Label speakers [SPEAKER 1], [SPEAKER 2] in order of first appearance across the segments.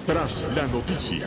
[SPEAKER 1] Tras la noticia,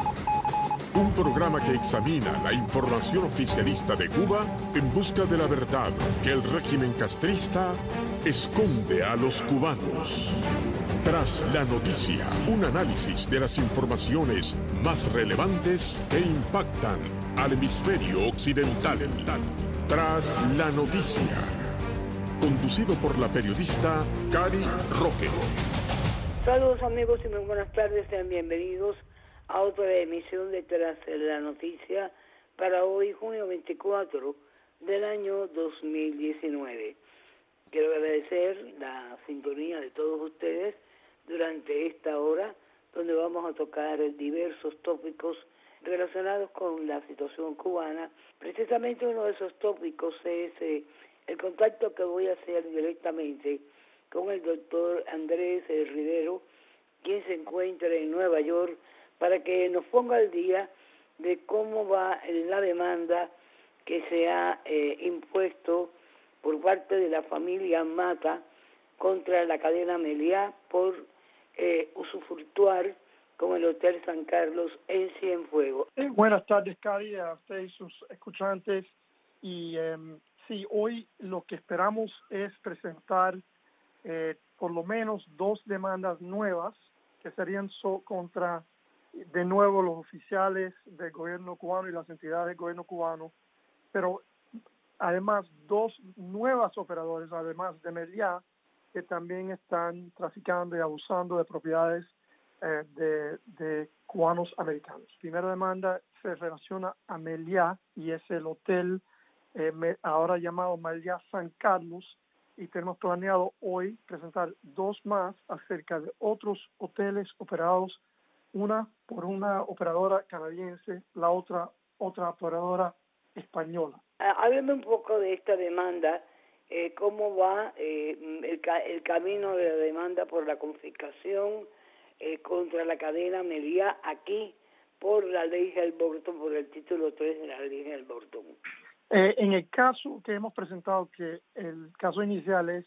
[SPEAKER 1] un programa que examina la información oficialista de Cuba en busca de la verdad que el régimen castrista esconde a los cubanos. Tras la noticia, un análisis de las informaciones más relevantes que impactan al hemisferio occidental. Tras la noticia, conducido por la periodista Cari Roque.
[SPEAKER 2] Saludos amigos y muy buenas tardes, sean bienvenidos a otra emisión de Tras la Noticia para hoy, junio 24 del año 2019. Quiero agradecer la sintonía de todos ustedes durante esta hora, donde vamos a tocar diversos tópicos relacionados con la situación cubana. Precisamente uno de esos tópicos es el contacto que voy a hacer directamente con el doctor Andrés Rivero, quien se encuentra en Nueva York, para que nos ponga al día de cómo va la demanda que se ha impuesto por parte de la familia Mata contra la cadena Meliá por usufructuar con el Hotel San Carlos en Cienfuegos.
[SPEAKER 3] Buenas tardes, Cari, a ustedes y sus escuchantes. Y sí, hoy lo que esperamos es presentar por lo menos dos demandas nuevas que serían contra, de nuevo, los oficiales del gobierno cubano y las entidades del gobierno cubano, pero además dos nuevas operadores, además de Meliá, que también están traficando y abusando de propiedades de cubanos americanos. Primera demanda se relaciona a Meliá y es el hotel ahora llamado Meliá San Carlos, y tenemos planeado hoy presentar dos más acerca de otros hoteles operados, una por una operadora canadiense, la otra operadora española.
[SPEAKER 2] Hábleme un poco de esta demanda, cómo va el camino de la demanda por la confiscación contra la cadena Meliá aquí por la ley Helms-Burton, por el título 3 de la ley Helms-Burton.
[SPEAKER 3] En el caso que hemos presentado, que el caso inicial es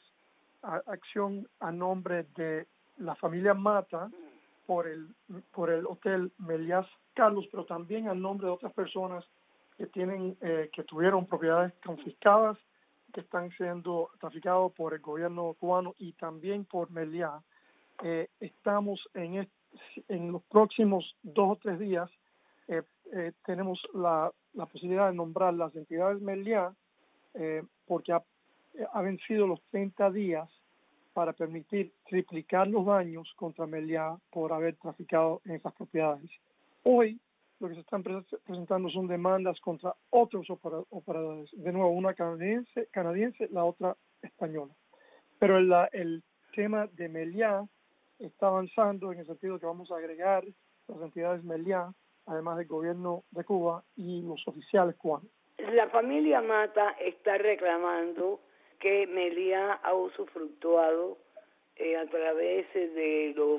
[SPEAKER 3] acción a nombre de la familia Mata por el hotel Meliá Carlos, pero también a nombre de otras personas que tuvieron propiedades confiscadas, que están siendo traficados por el gobierno cubano y también por Meliá. Estamos en los próximos 2 o 3 días, tenemos la posibilidad de nombrar las entidades Meliá, porque ha vencido los 30 días para permitir triplicar los daños contra Meliá por haber traficado en esas propiedades. Hoy lo que se están presentando son demandas contra otros operadores, de nuevo una canadiense, la otra española. Pero el tema de Meliá está avanzando en el sentido que vamos a agregar las entidades Meliá, además del gobierno de Cuba y los oficiales cubanos.
[SPEAKER 2] La familia Mata está reclamando que Meliá ha usufructuado a través de los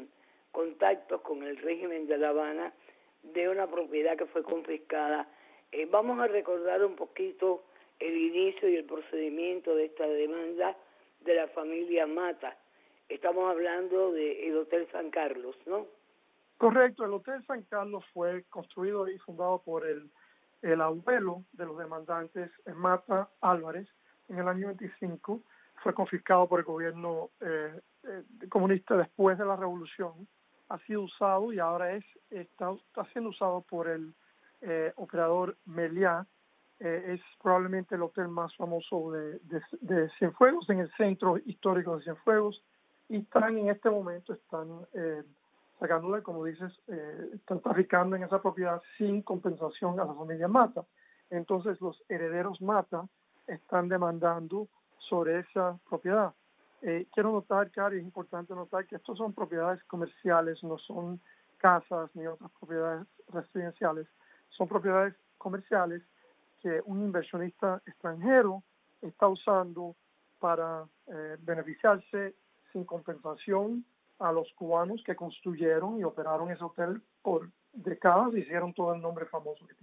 [SPEAKER 2] contactos con el régimen de La Habana de una propiedad que fue confiscada. Vamos a recordar un poquito el inicio y el procedimiento de esta demanda de la familia Mata. Estamos hablando del Hotel San Carlos, ¿no?
[SPEAKER 3] Correcto, el Hotel San Carlos fue construido y fundado por el abuelo de los demandantes, Mata Álvarez, en el año 25. Fue confiscado por el gobierno comunista después de la revolución. Ha sido usado y ahora está siendo usado por el operador Meliá. Es probablemente el hotel más famoso de Cienfuegos, en el centro histórico de Cienfuegos, y en este momento están sacándole, como dices, están traficando en esa propiedad sin compensación a la familia Mata. Entonces los herederos Mata están demandando sobre esa propiedad. Quiero notar, Cari, es importante notar que estos son propiedades comerciales, no son casas ni otras propiedades residenciales. Son propiedades comerciales que un inversionista extranjero está usando para beneficiarse sin compensación a los cubanos que construyeron y operaron ese hotel por décadas y hicieron todo el nombre famoso que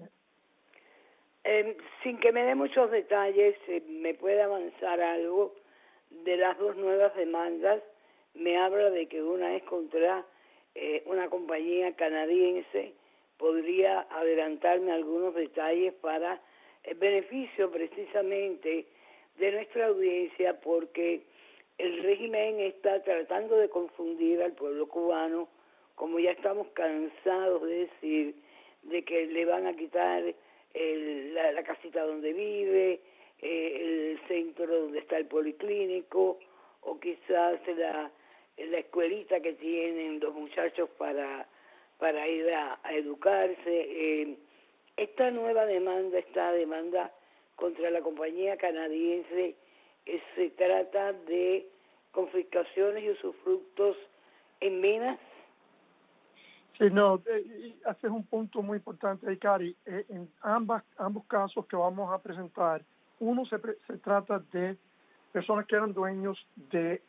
[SPEAKER 3] tiene.
[SPEAKER 2] Sin que me dé muchos detalles, ¿me puede avanzar algo de las dos nuevas demandas? Me habla de que una es contra una compañía canadiense. ¿Podría adelantarme algunos detalles para el beneficio precisamente de nuestra audiencia? Porque el régimen está tratando de confundir al pueblo cubano, como ya estamos cansados de decir, de que le van a quitar la casita donde vive, el centro donde está el policlínico, o quizás la escuelita que tienen los muchachos para ir a educarse. Esta nueva demanda, esta demanda contra la compañía canadiense, se trata de confiscaciones y usufructos en minas.
[SPEAKER 3] Sí, no, haces un punto muy importante ahí, Cari. En ambos casos que vamos a presentar, uno se trata de personas que eran dueños de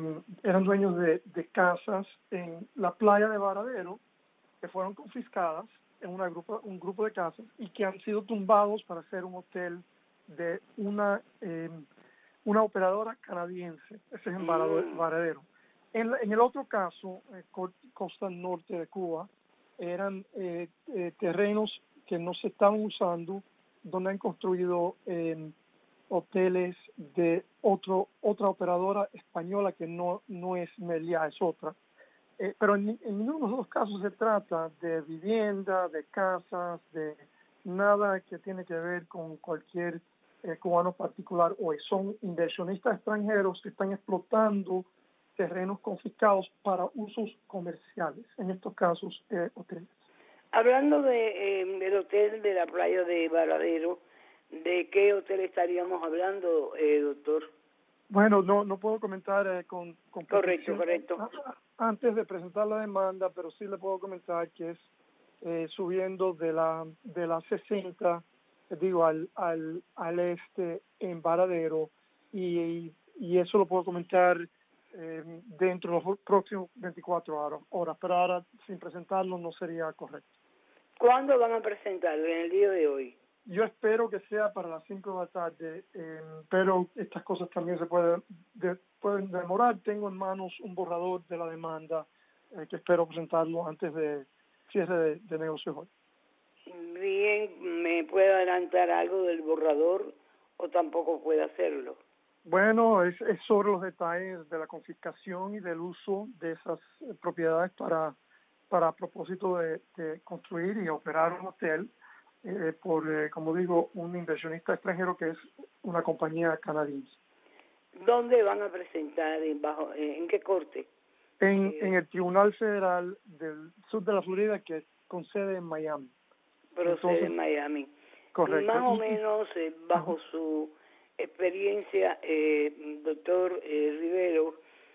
[SPEAKER 3] casas en la playa de Varadero, que fueron confiscadas en un grupo de casas y que han sido tumbados para hacer un hotel de una operadora canadiense. Ese es en Varadero. En el otro caso, costa norte de Cuba, eran terrenos que no se estaban usando, donde han construido hoteles de otra operadora española que no es Meliá, es otra. Pero en ninguno de los dos casos se trata de vivienda, de casas, de nada que tiene que ver con cualquier cubano particular hoy. Son inversionistas extranjeros que están explotando terrenos confiscados para usos comerciales, en estos casos hoteles.
[SPEAKER 2] Hablando del hotel de la playa de Varadero, ¿de qué hotel estaríamos hablando, doctor?
[SPEAKER 3] Bueno, no puedo comentar con
[SPEAKER 2] Correcto.
[SPEAKER 3] Antes de presentar la demanda, pero sí le puedo comentar que es subiendo de la 60, digo, al este en Varadero, y eso lo puedo comentar dentro de los próximos 24 horas, pero ahora sin presentarlo no sería correcto.
[SPEAKER 2] ¿Cuándo van a presentarlo? ¿En el día de hoy?
[SPEAKER 3] Yo espero que sea para las 5 de la tarde, pero estas cosas también se pueden demorar. Tengo en manos un borrador de la demanda que espero presentarlo antes de cierre de negocios hoy.
[SPEAKER 2] Bien, ¿me puede adelantar algo del borrador o tampoco puede hacerlo?
[SPEAKER 3] Bueno, es sobre los detalles de la confiscación y del uso de esas propiedades para propósito de construir y operar un hotel por, como digo, un inversionista extranjero que es una compañía canadiense.
[SPEAKER 2] ¿Dónde van a presentar? ¿En qué corte?
[SPEAKER 3] En el Tribunal Federal del Sur de la Florida, que es con sede en Miami.
[SPEAKER 2] Procede en Miami.
[SPEAKER 3] Correcto.
[SPEAKER 2] Más o menos, bajo su experiencia, doctor Rivero,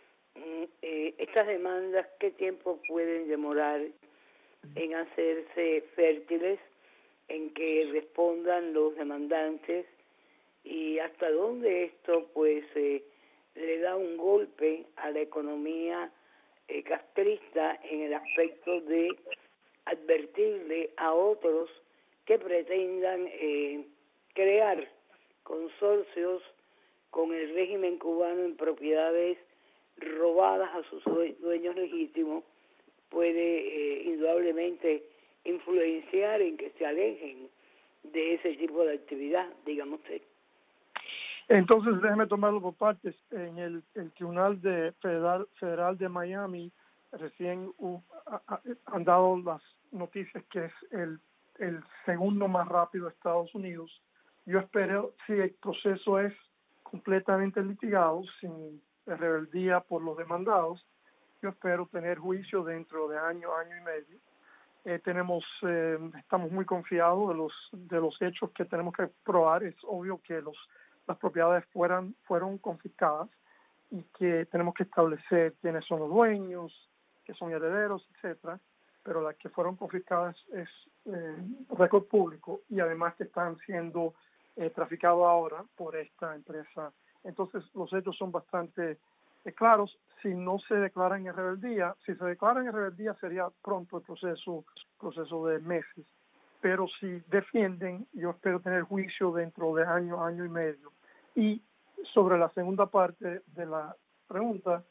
[SPEAKER 2] estas demandas, ¿qué tiempo pueden demorar en hacerse fértiles, en que respondan los demandantes, y hasta dónde esto pues le da un golpe a la economía castrista en el aspecto de advertirle a otros que pretendan crear consorcios con el régimen cubano en propiedades robadas a sus dueños legítimos? Puede indudablemente influenciar en que se alejen de ese tipo de actividad, digamos usted.
[SPEAKER 3] Entonces, déjeme tomarlo por partes. En el Tribunal Federal de Miami recién han dado las noticias que es el segundo más rápido de Estados Unidos. Yo espero, si el proceso es completamente litigado, sin rebeldía por los demandados, yo espero tener juicio dentro de año y medio. Estamos muy confiados de los hechos que tenemos que probar. Es obvio que las propiedades fueron confiscadas y que tenemos que establecer quiénes son los dueños, que son herederos, etcétera. Pero las que fueron confiscadas es récord público, y además que están siendo traficados ahora por esta empresa. Entonces los hechos son bastante claros. Si no se declaran en rebeldía, si se declaran en rebeldía sería pronto el proceso de meses. Pero si defienden, yo espero tener juicio dentro de año y medio. Y sobre la segunda parte de la pregunta,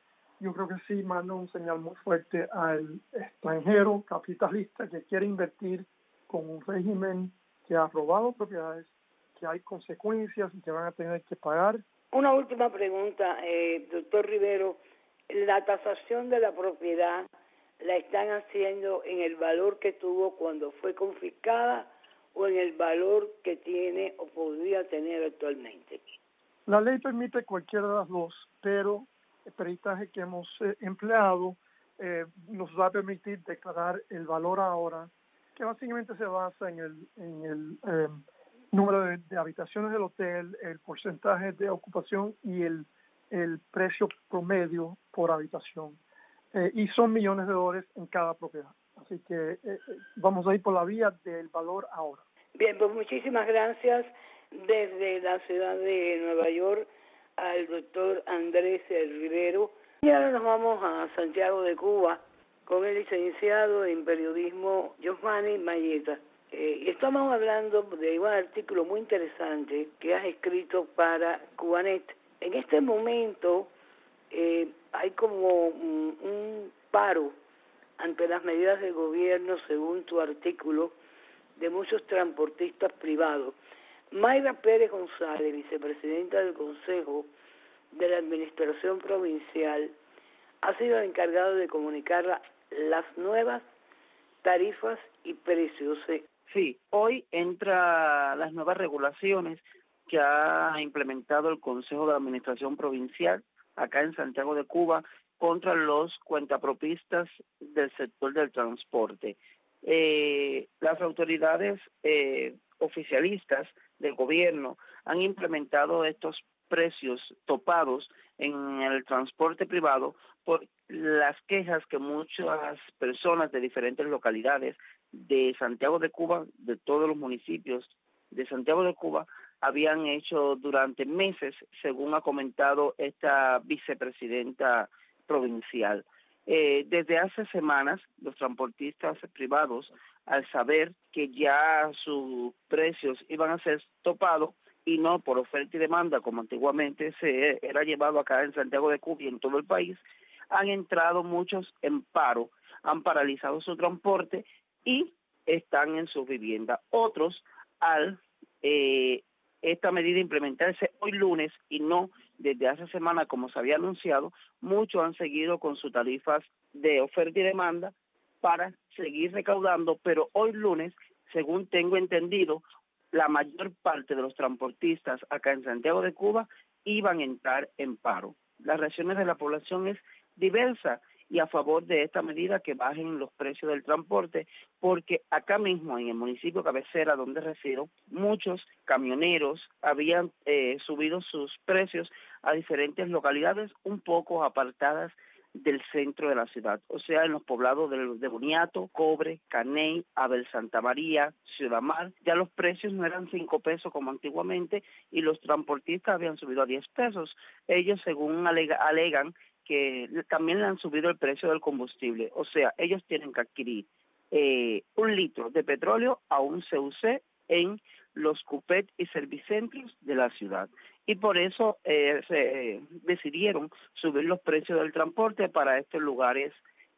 [SPEAKER 3] yo creo que sí manda un señal muy fuerte al extranjero capitalista que quiere invertir con un régimen que ha robado propiedades, que hay consecuencias y que van a tener que pagar.
[SPEAKER 2] Una última pregunta, doctor Rivero. La tasación de la propiedad la están haciendo en el valor que tuvo cuando fue confiscada o en el valor que tiene o podría tener actualmente.
[SPEAKER 3] La ley permite cualquiera de las dos, pero el peritaje que hemos empleado nos va a permitir declarar el valor ahora, que básicamente se basa en el número de habitaciones del hotel, el porcentaje de ocupación y el precio promedio por habitación. Y son millones de dólares en cada propiedad. Así que vamos a ir por la vía del valor ahora.
[SPEAKER 2] Bien, pues muchísimas gracias desde la ciudad de Nueva York al doctor Andrés Rivero. Y ahora nos vamos a Santiago de Cuba con el licenciado en periodismo Giovanni Mayeta. Y estamos hablando de un artículo muy interesante que has escrito para Cubanet. En este momento hay como un paro ante las medidas del gobierno, según tu artículo, de muchos transportistas privados. Mayra Pérez González, vicepresidenta del Consejo de la Administración Provincial, ha sido encargado de comunicar las nuevas tarifas y precios.
[SPEAKER 4] Sí, hoy entra las nuevas regulaciones que ha implementado el Consejo de la Administración Provincial acá en Santiago de Cuba contra los cuentapropistas del sector del transporte. Las autoridades oficialistas del gobierno han implementado estos precios topados en el transporte privado por las quejas que muchas personas de diferentes localidades de Santiago de Cuba, de todos los municipios de Santiago de Cuba, habían hecho durante meses, según ha comentado esta vicepresidenta provincial. Desde hace semanas, los transportistas privados, al saber que ya sus precios iban a ser topados y no por oferta y demanda, como antiguamente se era llevado acá en Santiago de Cuba y en todo el país, han entrado muchos en paro, han paralizado su transporte y están en sus viviendas. Otros, al esta medida implementarse hoy lunes y no desde hace semana como se había anunciado, muchos han seguido con sus tarifas de oferta y demanda para seguir recaudando, pero hoy lunes, según tengo entendido, la mayor parte de los transportistas acá en Santiago de Cuba iban a entrar en paro. Las reacciones de la población es diversa y a favor de esta medida que bajen los precios del transporte, porque acá mismo en el municipio cabecera donde resido, muchos camioneros habían subido sus precios a diferentes localidades un poco apartadas del centro de la ciudad, o sea, en los poblados de Boniato, Cobre, Caney, Abel Santa María, Ciudad Mar, ya los precios no eran 5 pesos como antiguamente y los transportistas habían subido a 10 pesos. Ellos, según alegan, que también le han subido el precio del combustible, o sea, ellos tienen que adquirir 1 litro de petróleo a un CUC en los cupet y servicentros de la ciudad. Y por eso se decidieron subir los precios del transporte para estos lugares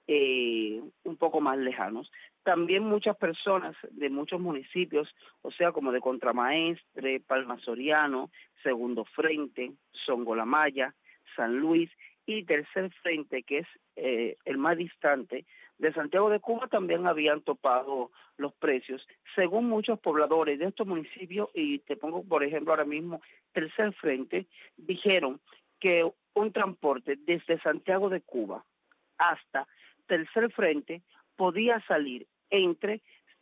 [SPEAKER 4] un poco más lejanos. También muchas personas de muchos municipios, o sea, como de Contramaestre, Palma Soriano, Segundo Frente, Songolamaya, San Luis y Tercer Frente, que es el más distante, de Santiago de Cuba, también habían topado los precios. Según muchos pobladores de estos municipios, y te pongo por ejemplo ahora mismo, Tercer Frente, dijeron que un transporte desde Santiago de Cuba hasta Tercer Frente podía salir entre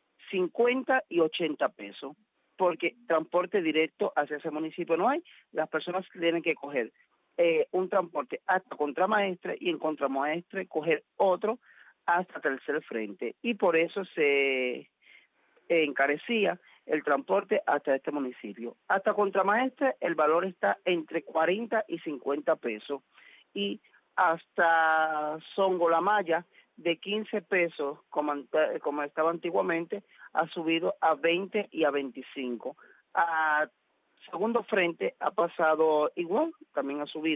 [SPEAKER 4] 50 y 80 pesos, porque transporte directo hacia ese municipio no hay. Las personas tienen que coger un transporte hasta Contramaestre y en Contramaestre coger otro hasta Tercer Frente, y por eso se encarecía el transporte hasta este municipio. Hasta Contramaestre el valor está entre 40 y 50 pesos y hasta Songolamaya de 15 pesos como estaba antiguamente ha subido a 20 y a 25. A Segundo Frente ha pasado igual, también ha subido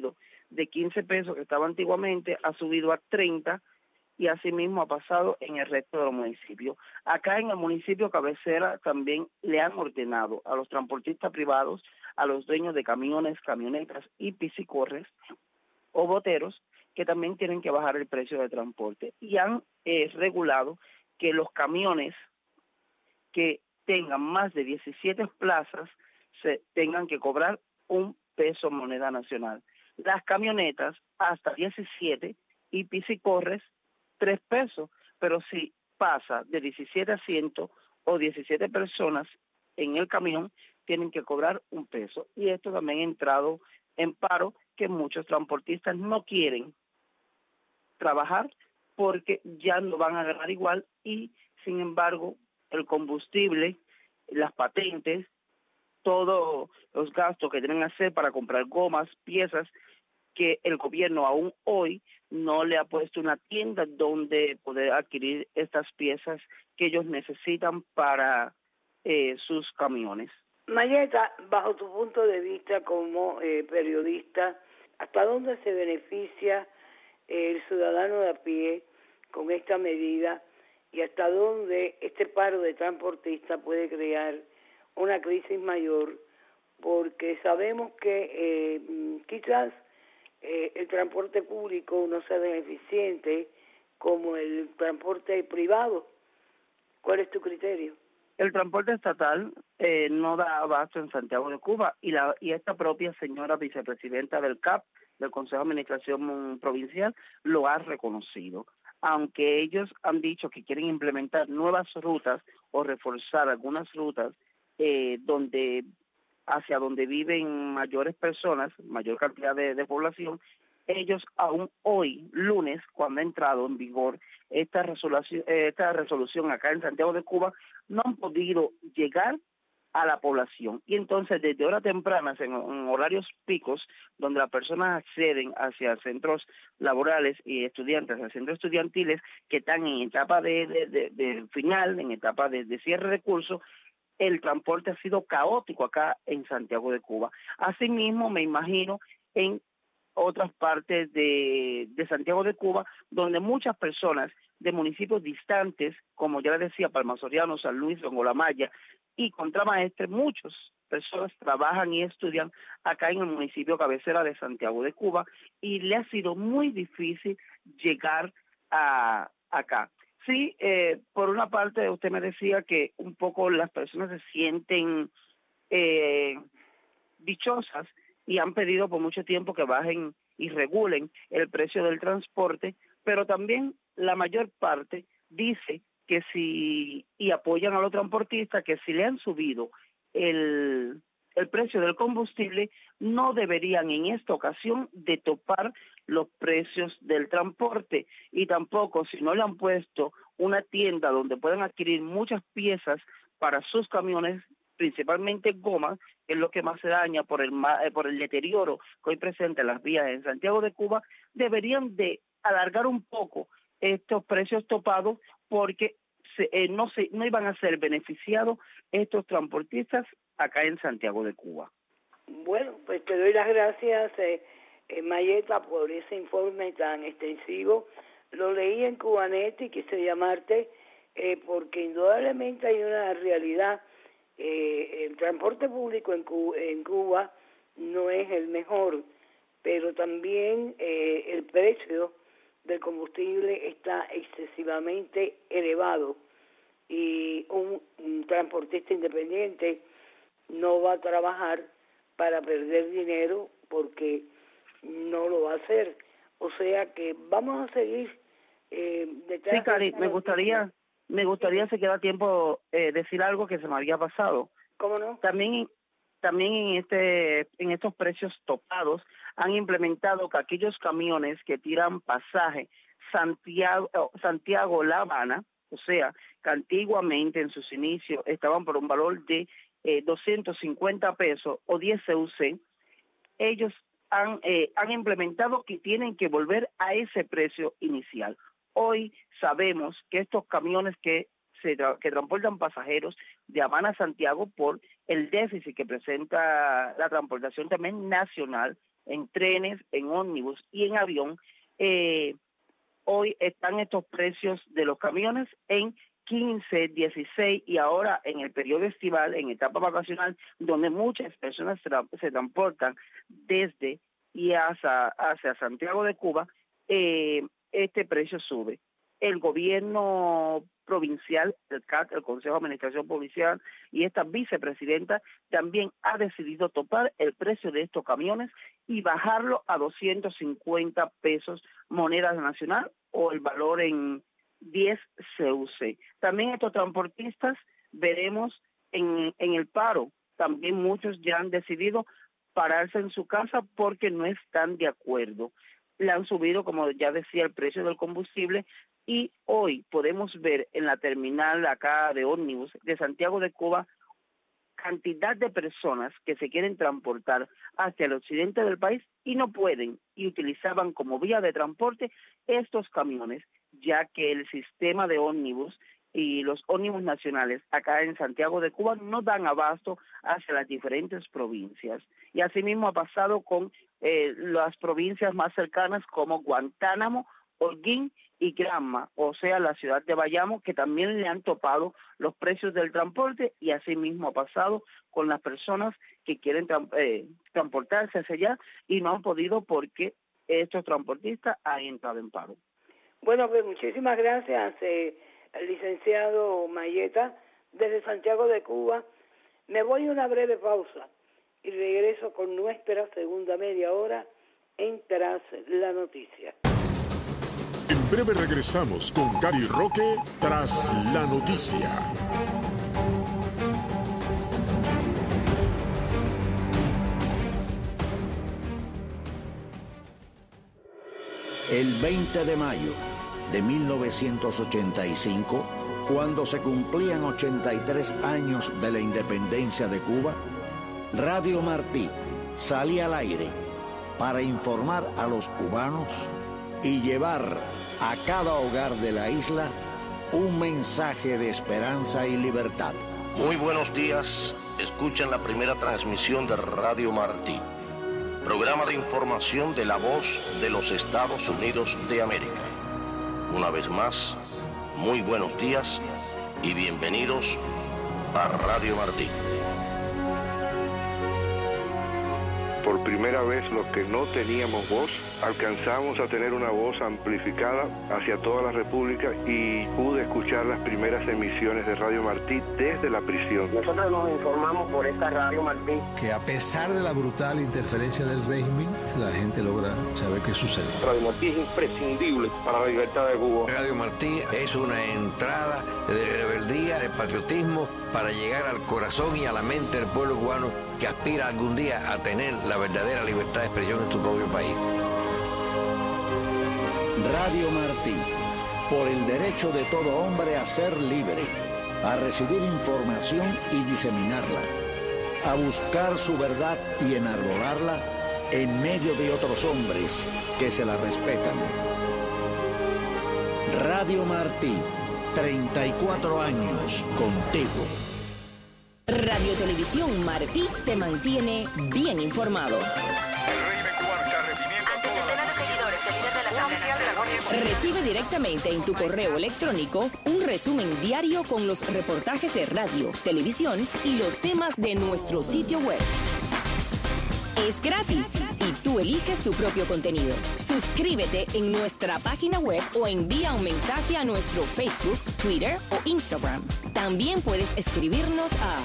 [SPEAKER 4] de 15 pesos que estaba antiguamente, ha subido a 30 y asimismo ha pasado en el resto de los municipios. Acá en el municipio cabecera también le han ordenado a los transportistas privados, a los dueños de camiones, camionetas y piscicorres o boteros, que también tienen que bajar el precio de transporte. Y han regulado que los camiones que tengan más de 17 plazas se tengan que cobrar $1 moneda nacional. Las camionetas hasta 17 y piscicorres 3 pesos, pero si pasa de 17 asientos o 17 personas en el camión, tienen que cobrar $1. Y esto también ha entrado en paro, que muchos transportistas no quieren trabajar porque ya no van a ganar igual y, sin embargo, el combustible, las patentes, todos los gastos que tienen que hacer para comprar gomas, piezas, que el gobierno aún hoy no le ha puesto una tienda donde poder adquirir estas piezas que ellos necesitan para sus camiones.
[SPEAKER 2] Mayeta, bajo tu punto de vista como periodista, ¿hasta dónde se beneficia el ciudadano de a pie con esta medida y hasta dónde este paro de transportistas puede crear una crisis mayor? Porque sabemos que quizás el transporte público no sea tan eficiente como el transporte privado. ¿Cuál es tu criterio?
[SPEAKER 4] El transporte estatal no da abasto en Santiago de Cuba y esta propia señora vicepresidenta del CAP, del Consejo de Administración Provincial, lo ha reconocido. Aunque ellos han dicho que quieren implementar nuevas rutas o reforzar algunas rutas hacia donde viven mayores personas, mayor cantidad de población, ellos aún hoy, lunes, cuando ha entrado en vigor esta resolución acá en Santiago de Cuba, no han podido llegar a la población. Y entonces, desde horas tempranas, en horarios picos, donde las personas acceden hacia centros laborales y estudiantes, hacia centros estudiantiles, que están en etapa de final, en etapa de cierre de curso, el transporte ha sido caótico acá en Santiago de Cuba. Asimismo, me imagino en otras partes de Santiago de Cuba, donde muchas personas de municipios distantes, como ya les decía, Palma Soriano, San Luis, Rongolamaya y Contramaestre, muchas personas trabajan y estudian acá en el municipio cabecera de Santiago de Cuba y le ha sido muy difícil llegar acá. Sí, por una parte usted me decía que un poco las personas se sienten dichosas y han pedido por mucho tiempo que bajen y regulen el precio del transporte, pero también la mayor parte dice que y apoyan a los transportistas, que si le han subido el precio del combustible, no deberían en esta ocasión de topar los precios del transporte, y tampoco si no le han puesto una tienda donde puedan adquirir muchas piezas para sus camiones, principalmente gomas, que es lo que más se daña por el deterioro que hoy presenta las vías en Santiago de Cuba, deberían de alargar un poco estos precios topados, porque no iban a ser beneficiados estos transportistas acá en Santiago de Cuba.
[SPEAKER 2] Bueno, pues te doy las gracias, Mayeta, por ese informe tan extensivo. Lo leí en Cubanet y quise llamarte porque indudablemente hay una realidad. El transporte público en Cuba no es el mejor, pero también el precio del combustible está excesivamente elevado y un transportista independiente no va a trabajar para perder dinero porque no lo va a hacer. O sea que vamos a seguir detrás.
[SPEAKER 4] Sí, Cari, me gustaría si queda tiempo decir algo que se me había pasado.
[SPEAKER 2] ¿Cómo no?
[SPEAKER 4] También en estos precios topados han implementado que aquellos camiones que tiran pasaje Santiago-La Habana, o sea, que antiguamente en sus inicios estaban por un valor de 250 pesos o 10 CUC, ellos han implementado que tienen que volver a ese precio inicial. Hoy sabemos que estos camiones que transportan pasajeros de Habana a Santiago, por el déficit que presenta la transportación también nacional en trenes, en ómnibus y en avión, hoy están estos precios de los camiones en 15, 16 y ahora en el periodo estival, en etapa vacacional, donde muchas personas se transportan desde y hacia Santiago de Cuba, este precio sube. El gobierno provincial, el CAC, el Consejo de Administración Provincial, y esta vicepresidenta también ha decidido topar el precio de estos camiones y bajarlo a 250 pesos moneda nacional o el valor en 10 CUC. También estos transportistas veremos en el paro, también muchos ya han decidido pararse en su casa porque no están de acuerdo. Le han subido, como ya decía, el precio del combustible y hoy podemos ver en la terminal acá de ómnibus de Santiago de Cuba cantidad de personas que se quieren transportar hacia el occidente del país y no pueden y utilizaban como vía de transporte estos camiones, ya que el sistema de ómnibus y los ómnibus nacionales acá en Santiago de Cuba no dan abasto hacia las diferentes provincias. Y asimismo ha pasado con las provincias más cercanas como Guantánamo, Holguín y Granma, o sea, la ciudad de Bayamo, que también le han topado los precios del transporte, y asimismo ha pasado con las personas que quieren transportarse hacia allá y no han podido porque estos transportistas han entrado en paro.
[SPEAKER 2] Bueno, pues muchísimas gracias, licenciado Mayeta, desde Santiago de Cuba. Me voy a una breve pausa y regreso con nuestra segunda media hora en Tras la Noticia.
[SPEAKER 1] En breve regresamos con Gary Roque Tras la Noticia.
[SPEAKER 5] El 20 de mayo de 1985, cuando se cumplían 83 años de la independencia de Cuba, Radio Martí salía al aire para informar a los cubanos y llevar a cada hogar de la isla un mensaje de esperanza y libertad.
[SPEAKER 6] Muy buenos días, escuchan la primera transmisión de Radio Martí, programa de información de la voz de los Estados Unidos de América. Una vez más, muy buenos días y bienvenidos a Radio Martí.
[SPEAKER 7] Por primera vez, los que no teníamos voz, alcanzamos a tener una voz amplificada hacia toda la República y pude escuchar las primeras emisiones de Radio Martí desde la prisión.
[SPEAKER 8] Nosotros nos informamos por esta Radio Martí.
[SPEAKER 9] Que a pesar de la brutal interferencia del régimen, la gente logra saber qué sucede.
[SPEAKER 8] Radio Martí es imprescindible para la libertad de Cuba.
[SPEAKER 10] Radio Martí es una entrada de rebeldía, de patriotismo, para llegar al corazón y a la mente del pueblo cubano que aspira algún día a tener la verdadera libertad de expresión en su propio país.
[SPEAKER 5] Radio Martí, por el derecho de todo hombre a ser libre, a recibir información y diseminarla, a buscar su verdad y enarbolarla en medio de otros hombres que se la respetan. Radio Martí, 34 años contigo.
[SPEAKER 11] Radio Televisión Martí te mantiene bien informado. Recibe directamente en tu correo electrónico un resumen diario con los reportajes de radio, televisión y los temas de nuestro sitio web. Es gratis y tú eliges tu propio contenido. Suscríbete en nuestra página web o envía un mensaje a nuestro Facebook, Twitter o Instagram. También puedes escribirnos a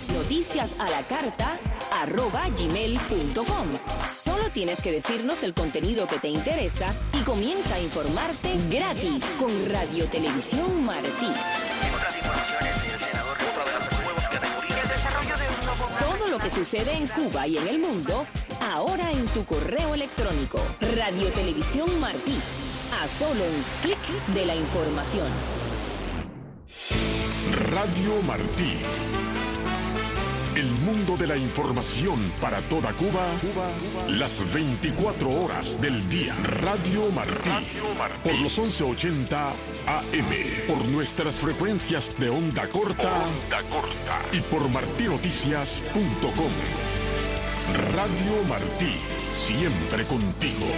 [SPEAKER 11] misnoticiasalacarta@gmail.com. Solo tienes que decirnos el contenido que te interesa y comienza a informarte gratis con Radio Televisión Martí. Todo lo que sucede en Cuba y en el mundo, ahora en tu correo electrónico. Radio Televisión Martí, a solo un clic de la información.
[SPEAKER 1] Radio Martí. El mundo de la información para toda Cuba, las 24 horas del día. Radio Martí. Por los 1180 AM. Por nuestras frecuencias de onda corta. Y por martinoticias.com. Radio Martí. siempre contigo.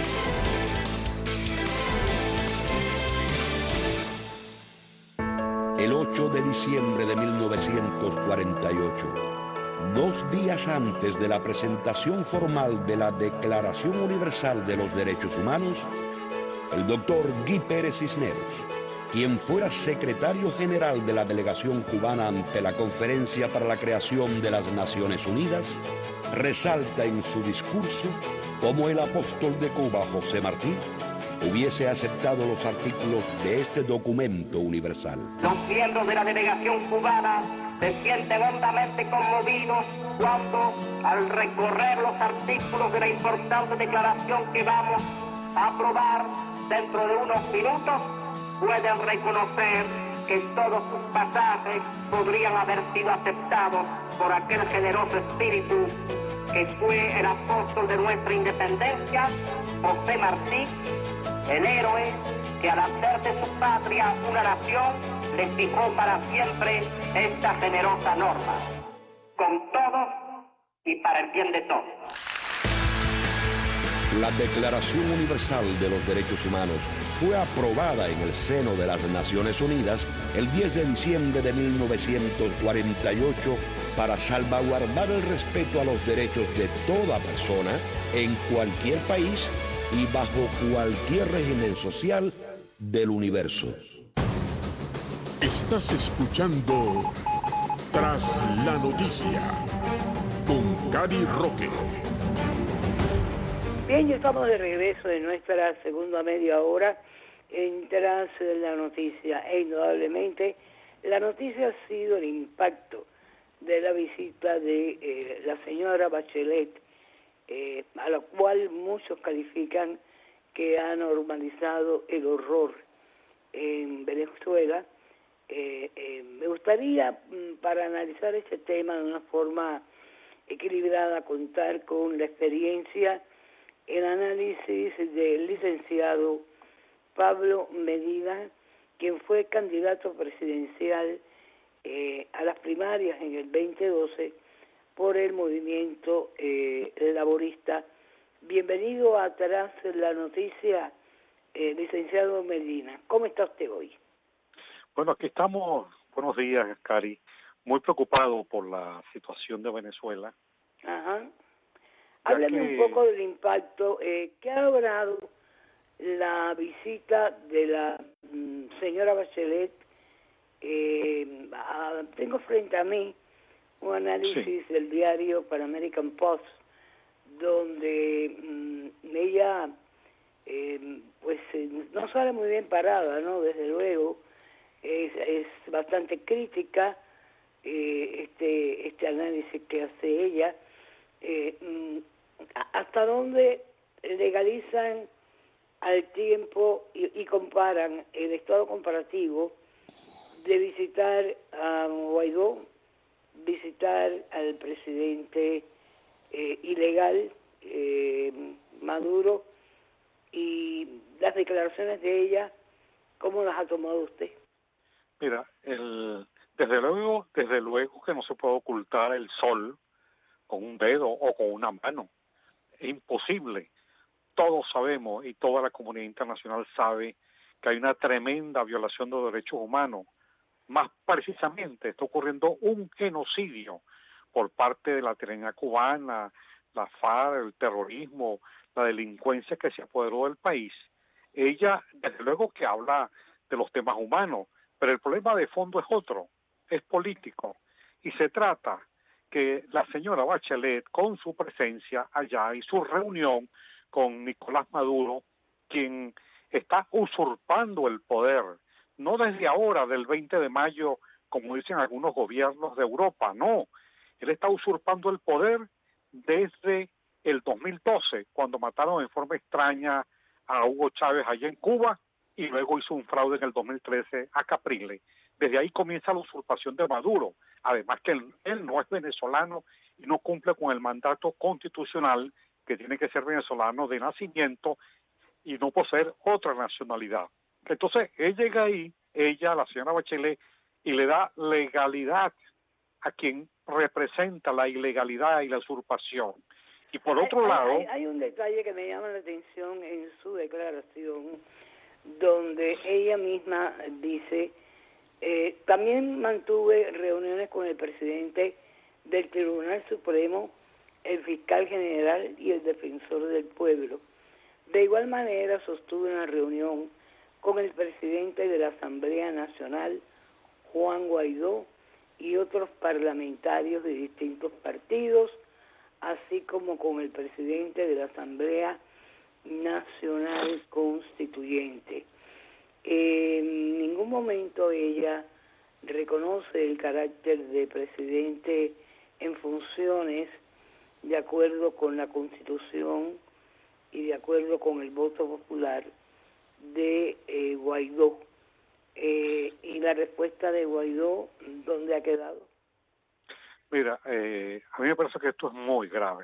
[SPEAKER 12] El 8 de diciembre de 1948, 2 días antes de la presentación formal de la Declaración Universal de los Derechos Humanos, el doctor Guy Pérez Cisneros, quien fuera secretario general de la delegación cubana ante la Conferencia para la Creación de las Naciones Unidas, resalta en su discurso cómo el apóstol de Cuba, José Martí, hubiese aceptado los artículos de este documento universal.
[SPEAKER 8] Los miembros de la delegación cubana se sienten hondamente conmovidos cuando, al recorrer los artículos de la importante declaración que vamos a aprobar dentro de unos minutos, pueden reconocer que todos sus pasajes podrían haber sido aceptados por aquel generoso espíritu que fue el apóstol de nuestra independencia, José Martí, el héroe que al hacer de su patria una nación le fijó para siempre esta generosa norma, con todos y para el bien de todos.
[SPEAKER 12] La Declaración Universal de los Derechos Humanos fue aprobada en el seno de las Naciones Unidas el 10 de diciembre de 1948 para salvaguardar el respeto a los derechos de toda persona en cualquier país y bajo cualquier régimen social del universo.
[SPEAKER 1] Estás escuchando Tras la Noticia con Cari Roque.
[SPEAKER 2] Bien, ya estamos de regreso en nuestra segunda media hora en Tras la Noticia. E indudablemente la noticia ha sido el impacto de la visita de la señora Bachelet, a la cual muchos califican que ha normalizado el horror en Venezuela. Me gustaría, para analizar este tema de una forma equilibrada, contar con la experiencia, el análisis del licenciado Pablo Medina, quien fue candidato presidencial a las primarias en el 2012 por el movimiento laborista. Bienvenido a Tras la Noticia, licenciado Medina. ¿Cómo está usted hoy?
[SPEAKER 13] Bueno, aquí estamos. Buenos días, Cari. Muy preocupado por la situación de Venezuela.
[SPEAKER 2] Ajá. Háblame un poco del impacto que ha logrado la visita de la señora Bachelet. Tengo frente a mí un análisis del diario Pan American Post, donde ella no sale muy bien parada, ¿no? Desde luego es bastante crítica este análisis que hace ella. Hasta dónde legalizan al tiempo y comparan el estado comparativo de visitar a Guaidó, visitar al presidente ilegal Maduro, y las declaraciones de ella, ¿cómo las ha tomado usted?
[SPEAKER 13] Mira, desde luego que no se puede ocultar el sol con un dedo o con una mano. Es imposible. Todos sabemos y toda la comunidad internacional sabe que hay una tremenda violación de los derechos humanos. Más precisamente está ocurriendo un genocidio por parte de la tiranía cubana, la FARC, el terrorismo, la delincuencia que se apoderó del país. Ella, desde luego que habla de los temas humanos, pero el problema de fondo es otro, es político. Y se trata que la señora Bachelet, con su presencia allá y su reunión con Nicolás Maduro, quien está usurpando el poder, no desde ahora, del 20 de mayo, como dicen algunos gobiernos de Europa, no. Él está usurpando el poder desde el 2012, cuando mataron en forma extraña a Hugo Chávez allá en Cuba, y luego hizo un fraude en el 2013 a Capriles. Desde ahí comienza la usurpación de Maduro. Además que él no es venezolano y no cumple con el mandato constitucional que tiene que ser venezolano de nacimiento y no poseer otra nacionalidad. Entonces, él llega ahí, la señora Bachelet, y le da legalidad a quien representa la ilegalidad y la usurpación. Y por otro lado...
[SPEAKER 2] Hay un detalle que me llama la atención en su declaración, donde ella misma dice, también mantuve reuniones con el presidente del Tribunal Supremo, el fiscal general y el defensor del pueblo. De igual manera sostuve una reunión con el presidente de la Asamblea Nacional, Juan Guaidó, y otros parlamentarios de distintos partidos, así como con el presidente de la Asamblea Nacional Constituyente. En ningún momento ella reconoce el carácter de presidente en funciones de acuerdo con la Constitución y de acuerdo con el voto popular de Guaidó. Y la respuesta de Guaidó, ¿dónde ha quedado?
[SPEAKER 13] Mira, a mí me parece que esto es muy grave.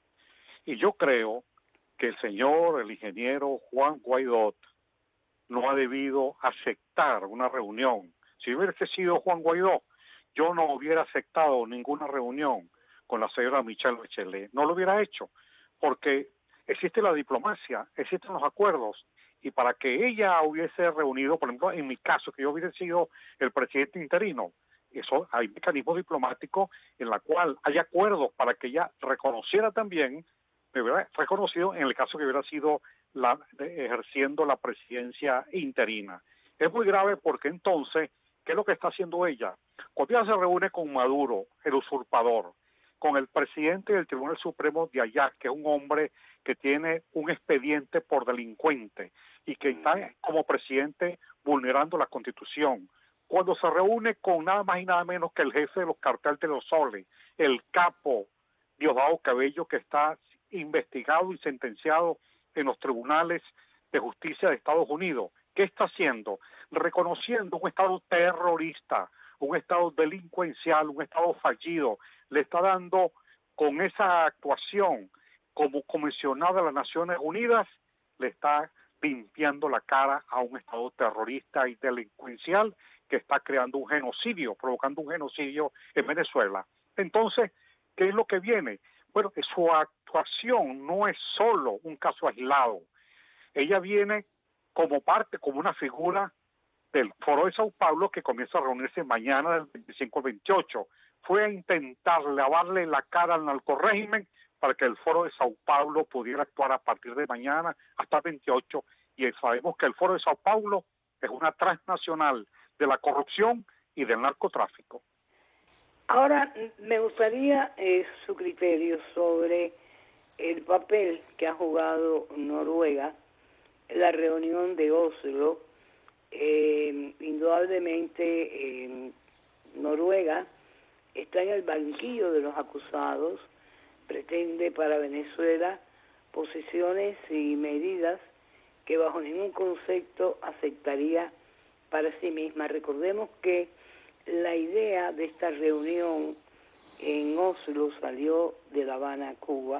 [SPEAKER 13] Y yo creo que el ingeniero Juan Guaidó no ha debido aceptar una reunión. Si hubiese sido Juan Guaidó, yo no hubiera aceptado ninguna reunión con la señora Michelle Bachelet. No lo hubiera hecho, porque existe la diplomacia, existen los acuerdos, y para que ella hubiese reunido, por ejemplo, en mi caso, que yo hubiese sido el presidente interino, eso hay mecanismos diplomáticos en la cual hay acuerdos para que ella reconociera también, me hubiera reconocido en el caso que hubiera sido ejerciendo la presidencia interina. Es muy grave porque entonces, ¿qué es lo que está haciendo ella? Cuando ella se reúne con Maduro, el usurpador, con el presidente del Tribunal Supremo de allá, que es un hombre que tiene un expediente por delincuente y que está como presidente vulnerando la Constitución, cuando se reúne con nada más y nada menos que el jefe de los carteles de los soles, el capo Diosdado Cabello, que está investigado y sentenciado en los tribunales de justicia de Estados Unidos. ¿Qué está haciendo? Reconociendo un Estado terrorista, un Estado delincuencial, un Estado fallido. Le está dando, con esa actuación como comisionado de las Naciones Unidas, le está limpiando la cara a un Estado terrorista y delincuencial que está creando un genocidio, provocando un genocidio en Venezuela. Entonces, ¿qué es lo que viene? Bueno, su actuación no es solo un caso aislado. Ella viene como parte, como una figura del Foro de Sao Paulo, que comienza a reunirse mañana del 25 al 28. Fue a intentar lavarle la cara al narcorrégimen para que el Foro de Sao Paulo pudiera actuar a partir de mañana hasta el 28. Y sabemos que el Foro de Sao Paulo es una transnacional de la corrupción y del narcotráfico.
[SPEAKER 2] Ahora, me gustaría su criterio sobre el papel que ha jugado Noruega en la reunión de Oslo. Indudablemente, Noruega está en el banquillo de los acusados, pretende para Venezuela posiciones y medidas que bajo ningún concepto aceptaría para sí misma. Recordemos que la idea de esta reunión en Oslo salió de La Habana, Cuba.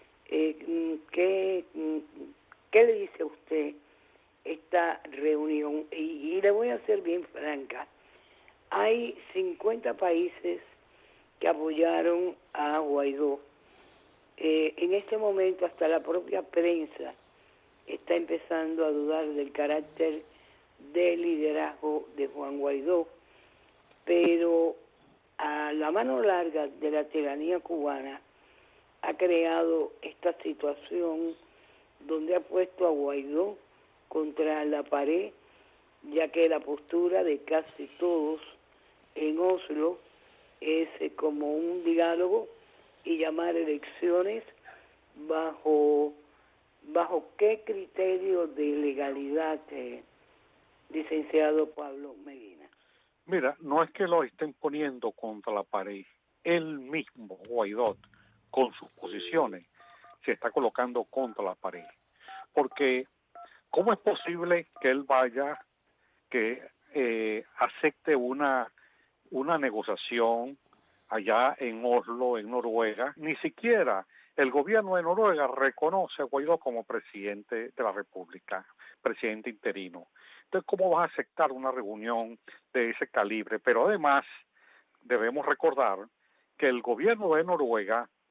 [SPEAKER 2] ¿Qué le dice a usted esta reunión? Y le voy a ser bien franca. Hay 50 países que apoyaron a Guaidó. En este momento hasta la propia prensa está empezando a dudar del carácter de liderazgo de Juan Guaidó, pero a la mano larga de la tiranía cubana ha creado esta situación donde ha puesto a Guaidó contra la pared, ya que la postura de casi todos en Oslo es como un diálogo y llamar elecciones bajo qué criterio de legalidad, licenciado Pablo Medina.
[SPEAKER 13] Mira, no es que lo estén poniendo contra la pared, él mismo, Guaidó, con sus posiciones, se está colocando contra la pared. Porque, ¿cómo es posible que él vaya, que acepte una negociación allá en Oslo, en Noruega? Ni siquiera el gobierno de Noruega reconoce a Guaidó como presidente de la República, presidente interino. Entonces, ¿cómo vas a aceptar una reunión de ese calibre? Pero además, debemos recordar que el gobierno de Noruega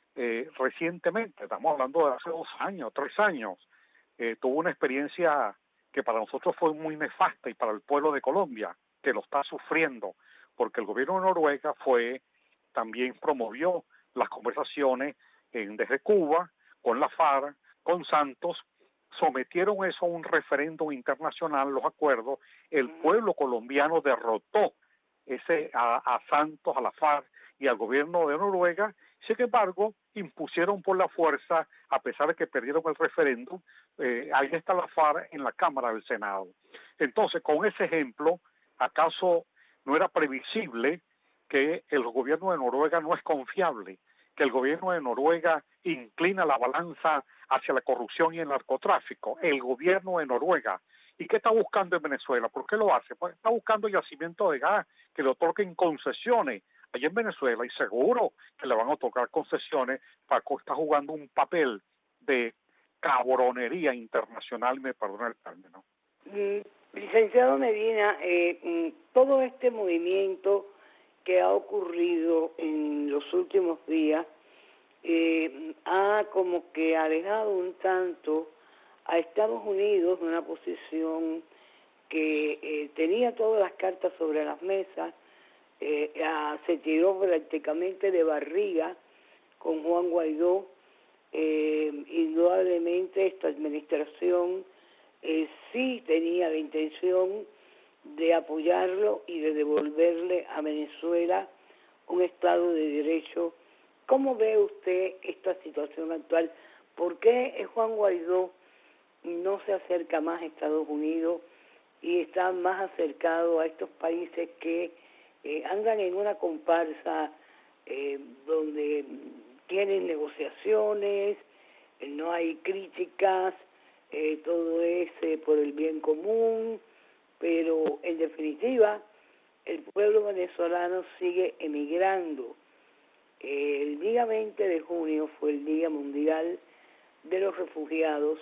[SPEAKER 13] recientemente, estamos hablando de hace 2 años, 3 años, tuvo una experiencia que para nosotros fue muy nefasta y para el pueblo de Colombia, que lo está sufriendo, porque el gobierno de Noruega también promovió las conversaciones desde Cuba, con la FARC, con Santos, sometieron eso a un referéndum internacional, los acuerdos, el pueblo colombiano derrotó a Santos, a la FARC y al gobierno de Noruega. Sin embargo, impusieron por la fuerza, a pesar de que perdieron el referéndum, ahí está la FARC en la Cámara del Senado. Entonces, con ese ejemplo, ¿acaso no era previsible que el gobierno de Noruega no es confiable, que el gobierno de Noruega inclina la balanza hacia la corrupción y el narcotráfico? El gobierno de Noruega. ¿Y qué está buscando en Venezuela? ¿Por qué lo hace? Pues está buscando yacimiento de gas, que le otorguen concesiones allá en Venezuela, y seguro que le van a otorgar concesiones. Paco está jugando un papel de cabronería internacional, me perdona el término.
[SPEAKER 2] Licenciado Medina, todo este movimiento que ha ocurrido en los últimos días ha como que alejado un tanto a Estados Unidos de una posición que tenía todas las cartas sobre las mesas. Se tiró prácticamente de barriga con Juan Guaidó. Indudablemente esta administración sí tenía la intención de apoyarlo y de devolverle a Venezuela un Estado de Derecho. ¿Cómo ve usted esta situación actual? ¿Por qué Juan Guaidó no se acerca más a Estados Unidos y está más acercado a estos países que andan en una comparsa donde tienen negociaciones, no hay críticas, todo es por el bien común, pero en definitiva el pueblo venezolano sigue emigrando? El día 20 de junio fue el Día Mundial de los Refugiados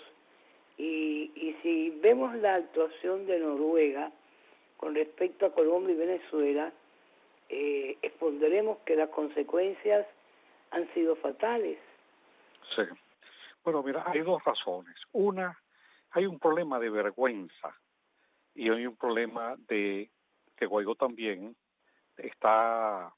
[SPEAKER 2] y si vemos la actuación de Noruega con respecto a Colombia y Venezuela, expondremos que las consecuencias han sido fatales.
[SPEAKER 13] Sí. Bueno, mira, hay 2 razones. Una, hay un problema de vergüenza y hay un problema de que Guaidó también está,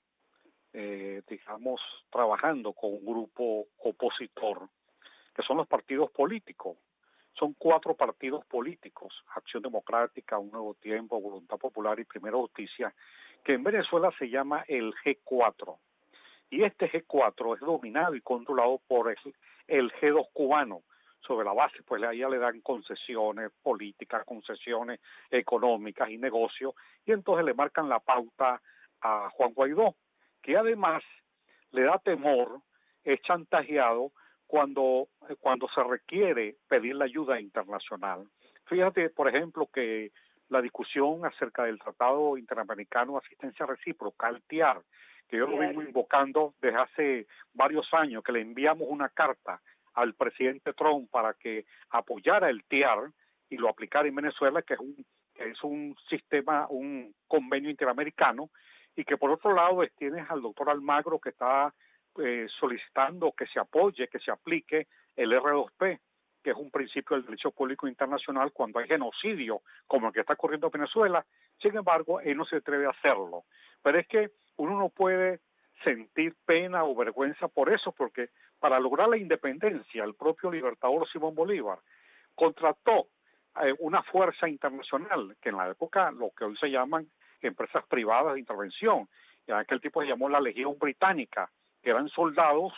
[SPEAKER 13] digamos, trabajando con un grupo opositor, que son los partidos políticos. Son 4 partidos políticos: Acción Democrática, Un Nuevo Tiempo, Voluntad Popular y Primera Justicia, que en Venezuela se llama el G4. Y este G4 es dominado y controlado por el G2 cubano. Sobre la base, pues a ella le dan concesiones políticas, concesiones económicas y negocios, y entonces le marcan la pauta a Juan Guaidó, que además le da temor, es chantajeado cuando se requiere pedir la ayuda internacional. Fíjate, por ejemplo, que la discusión acerca del Tratado Interamericano de Asistencia Recíproca, el TIAR, que yo lo vengo invocando desde hace varios años, que le enviamos una carta al presidente Trump para que apoyara el TIAR y lo aplicara en Venezuela, que es un sistema, un convenio interamericano, y que por otro lado tienes al doctor Almagro, que está solicitando que se apoye, que se aplique el R2P, que es un principio del derecho público internacional cuando hay genocidio como el que está ocurriendo en Venezuela. Sin embargo, él no se atreve a hacerlo. Pero es que uno no puede sentir pena o vergüenza por eso, porque para lograr la independencia, el propio libertador Simón Bolívar contrató una fuerza internacional, que en la época lo que hoy se llaman empresas privadas de intervención, y en aquel tipo se llamó la Legión Británica, que eran soldados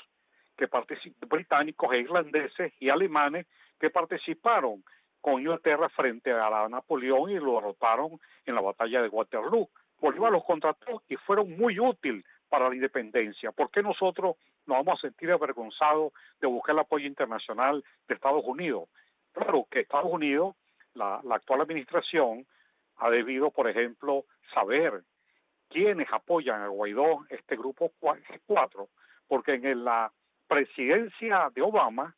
[SPEAKER 13] británicos e irlandeses y alemanes que participaron con Inglaterra frente a Napoleón y lo derrotaron en la batalla de Waterloo. Bolívar los contrató y fueron muy útiles para la independencia. ¿Por qué nosotros nos vamos a sentir avergonzados de buscar el apoyo internacional de Estados Unidos? Claro que Estados Unidos, la actual administración, ha debido, por ejemplo, saber quiénes apoyan a Guaidó, este grupo G4, porque en la presidencia de Obama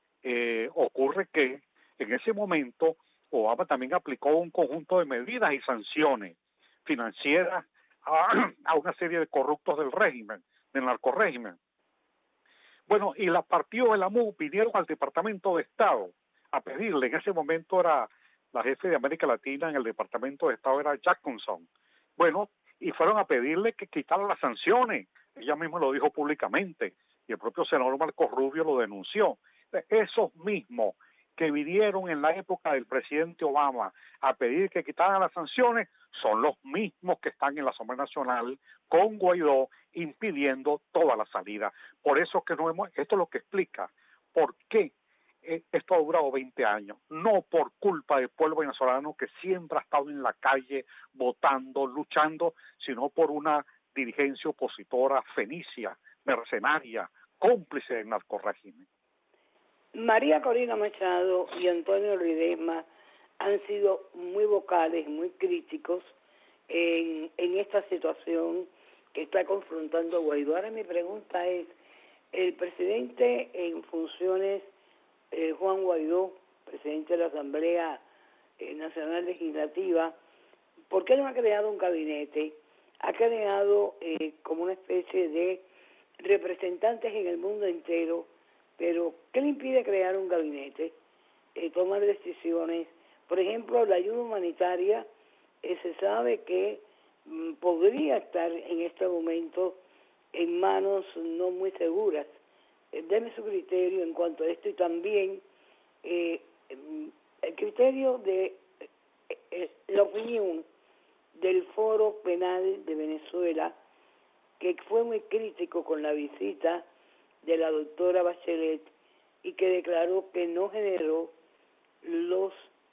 [SPEAKER 13] ocurre que en ese momento Obama también aplicó un conjunto de medidas y sanciones financieras a una serie de corruptos del régimen, del narcorrégimen. Bueno, y los partidos de la MUD vinieron al Departamento de Estado a pedirle, en ese momento era la jefe de América Latina en el Departamento de Estado, era Jackson. Bueno, y fueron a pedirle que quitaran las sanciones. Ella misma lo dijo públicamente, y el propio senador Marco Rubio lo denunció. Esos mismos que vinieron en la época del presidente Obama a pedir que quitaran las sanciones son los mismos que están en la Asamblea Nacional con Guaidó impidiendo toda la salida. Por eso que esto es lo que explica por qué esto ha durado 20 años, no por culpa del pueblo venezolano que siempre ha estado en la calle votando, luchando, sino por una dirigencia opositora fenicia, mercenaria, cómplice del narcorrégimen.
[SPEAKER 2] María Corina Machado y Antonio Ledesma han sido muy vocales, muy críticos en esta situación que está confrontando Guaidó. Ahora mi pregunta es, el presidente en funciones, Juan Guaidó, presidente de la Asamblea Nacional Legislativa, ¿por qué no ha creado un gabinete? Ha creado como una especie de representantes en el mundo entero, pero ¿qué le impide crear un gabinete? Tomar decisiones. Por ejemplo, la ayuda humanitaria, se sabe que podría estar en este momento en manos no muy seguras. Deme su criterio en cuanto a esto y también el criterio de la opinión del Foro Penal de Venezuela, que fue muy crítico con la visita de la doctora Bachelet y que declaró que no generó los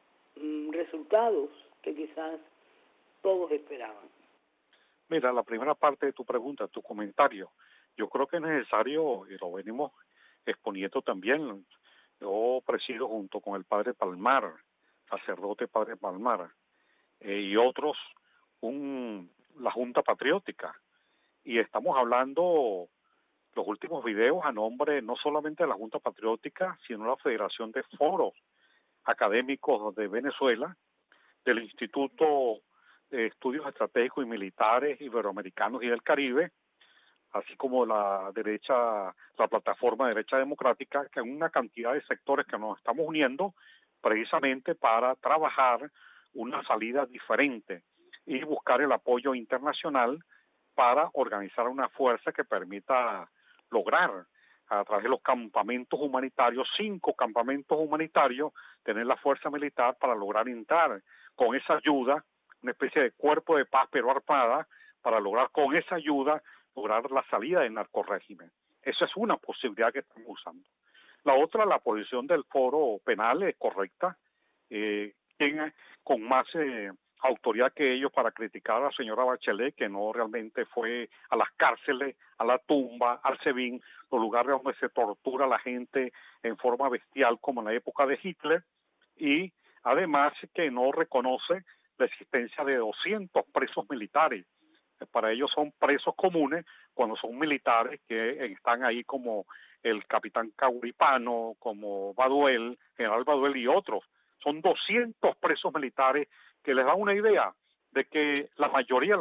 [SPEAKER 2] resultados que quizás todos esperaban.
[SPEAKER 13] Mira, la primera parte de tu pregunta, tu comentario, yo creo que es necesario, y lo venimos exponiendo también, yo presido junto con el padre Palmar, sacerdote padre Palmar, y otros, la Junta Patriótica, y estamos hablando los últimos videos a nombre no solamente de la Junta Patriótica, sino de la Federación de Foros Académicos de Venezuela, del Instituto de Estudios Estratégicos y Militares Iberoamericanos y del Caribe, así como la plataforma de Derecha Democrática, que es una cantidad de sectores que nos estamos uniendo precisamente para trabajar una salida diferente y buscar el apoyo internacional para organizar una fuerza que permita lograr a través de los campamentos humanitarios, 5 campamentos humanitarios, tener la fuerza militar para lograr entrar con esa ayuda, una especie de cuerpo de paz pero armada, para lograr con esa ayuda lograr la salida del narcorrégimen. Esa es una posibilidad que estamos usando. La otra, la posición del foro penal es correcta, tiene con más autoridad que ellos para criticar a la señora Bachelet, que no realmente fue a las cárceles, a la tumba, al SEBIN, los lugares donde se tortura a la gente en forma bestial como en la época de Hitler, y además que no reconoce la existencia de 200 presos militares. Para ellos son presos comunes cuando son militares que están ahí, como el capitán Cauripano, como Baduel, general Baduel y otros. Son 200 presos militares, que les da una idea de que la mayoría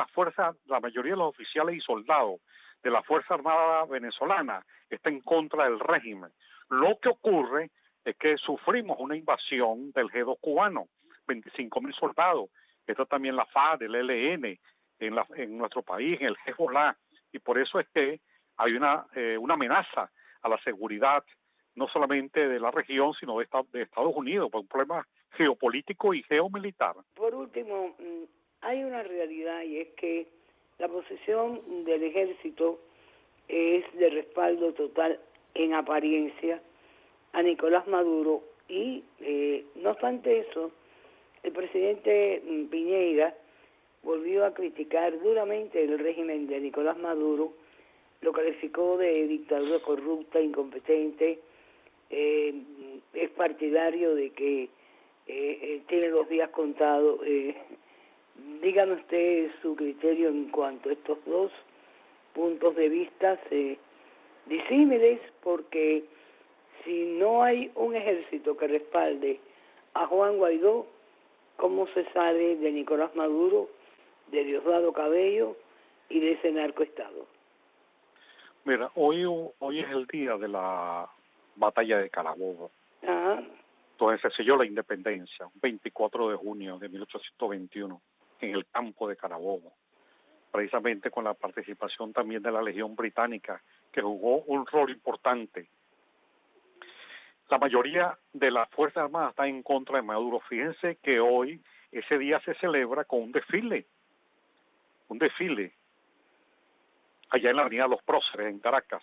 [SPEAKER 13] de los oficiales y soldados de la Fuerza Armada venezolana está en contra del régimen. Lo que ocurre es que sufrimos una invasión del G2 cubano, 25.000 soldados. Está también la FARC, el ELN en nuestro país, en el Hezbollah, y por eso es que hay una amenaza a la seguridad, no solamente de la región, sino de Estados Unidos, por un problema geopolítico y geomilitar.
[SPEAKER 2] Por último, hay una realidad, y es que la posición del ejército es de respaldo total en apariencia a Nicolás Maduro, y no obstante eso, el presidente Piñera volvió a criticar duramente el régimen de Nicolás Maduro, lo calificó de dictadura corrupta, incompetente, es partidario de que tiene los días contados. Dígame usted su criterio en cuanto a estos dos puntos de vista disímiles, porque si no hay un ejército que respalde a Juan Guaidó, ¿cómo se sale de Nicolás Maduro, de Diosdado Cabello y de ese narcoestado?
[SPEAKER 13] Mira, hoy es el día de la batalla de Carabobo.
[SPEAKER 2] Ajá.
[SPEAKER 13] Entonces se selló la independencia, 24 de junio de 1821, en el campo de Carabobo, precisamente con la participación también de la Legión Británica, que jugó un rol importante. La mayoría de las Fuerzas Armadas está en contra de Maduro. Fíjense que hoy ese día se celebra con un desfile allá en la Avenida Los Próceres, en Caracas,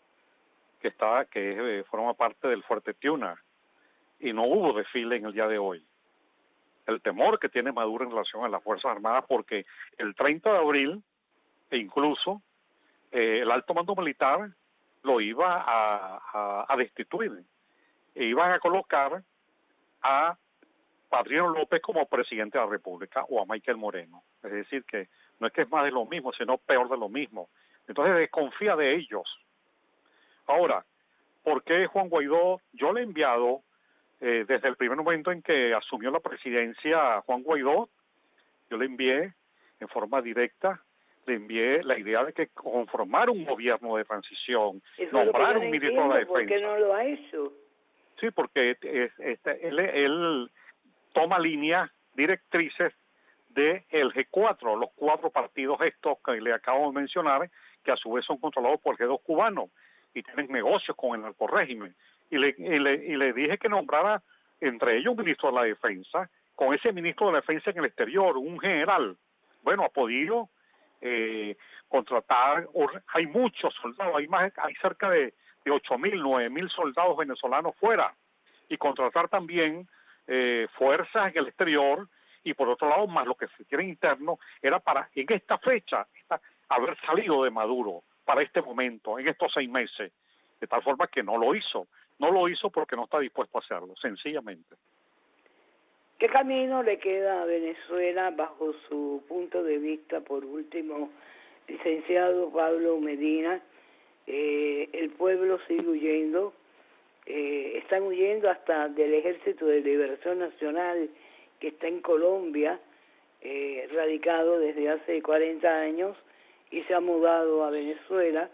[SPEAKER 13] que forma parte del Fuerte Tiuna, y no hubo desfile en el día de hoy. El temor que tiene Maduro en relación a las Fuerzas Armadas, porque el 30 de abril, e incluso el alto mando militar lo iba a destituir, e iban a colocar a Padrino López como presidente de la República o a Michael Moreno. Es decir, que no es que es más de lo mismo, sino peor de lo mismo. Entonces desconfía de ellos. Ahora, ¿por qué Juan Guaidó? Yo le he enviado, desde el primer momento en que asumió la presidencia a Juan Guaidó, yo le envié en forma directa, le envié la idea de que conformar un gobierno de transición, nombrar un ministro de la Defensa.
[SPEAKER 2] ¿Por qué no lo ha hecho?
[SPEAKER 13] Sí, porque él toma líneas directrices del G4, los 4 partidos estos que le acabo de mencionar, que a su vez son controlados por G2 cubanos y tienen negocios con el narcorrégimen. Y le dije que nombrara entre ellos un ministro de la Defensa, con ese ministro de la Defensa en el exterior, un general. Bueno, ha podido contratar, hay muchos soldados, hay cerca de 8.000, 9.000 soldados venezolanos fuera, y contratar también fuerzas en el exterior, y por otro lado, más lo que se quiere interno, era para, en esta fecha, haber salido de Maduro para este momento, en estos 6 meses, de tal forma que no lo hizo porque no está dispuesto a hacerlo, sencillamente.
[SPEAKER 2] ¿Qué camino le queda a Venezuela bajo su punto de vista? Por último, licenciado Pablo Medina, el pueblo sigue huyendo, están huyendo hasta del Ejército de Liberación Nacional que está en Colombia, radicado desde hace 40 años y se ha mudado a Venezuela.